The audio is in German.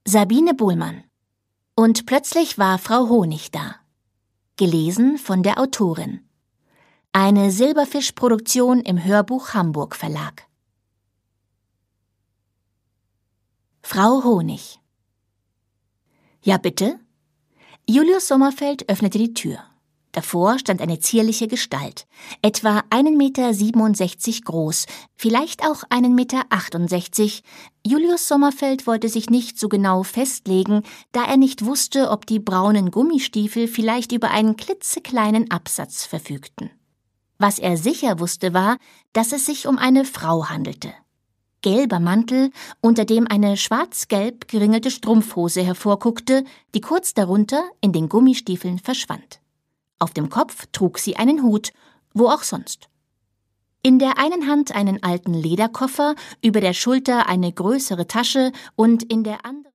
Sabine Bohlmann. Und plötzlich war Frau Honig da. Gelesen von der Autorin. Eine Silberfisch-Produktion im Hörbuch Hamburg Verlag. Frau Honig. Ja, bitte? Julius Sommerfeld öffnete die Tür. Davor stand eine zierliche Gestalt, etwa 1,67 Meter groß, vielleicht auch 1,68 Meter. Julius Sommerfeld wollte sich nicht so genau festlegen, da er nicht wusste, ob die braunen Gummistiefel vielleicht über einen klitzekleinen Absatz verfügten. Was er sicher wusste, war, dass es sich um eine Frau handelte. Gelber Mantel, unter dem eine schwarz-gelb geringelte Strumpfhose hervorguckte, die kurz darunter in den Gummistiefeln verschwand. Auf dem Kopf trug sie einen Hut, wo auch sonst. In der einen Hand einen alten Lederkoffer, über der Schulter eine größere Tasche und in der anderen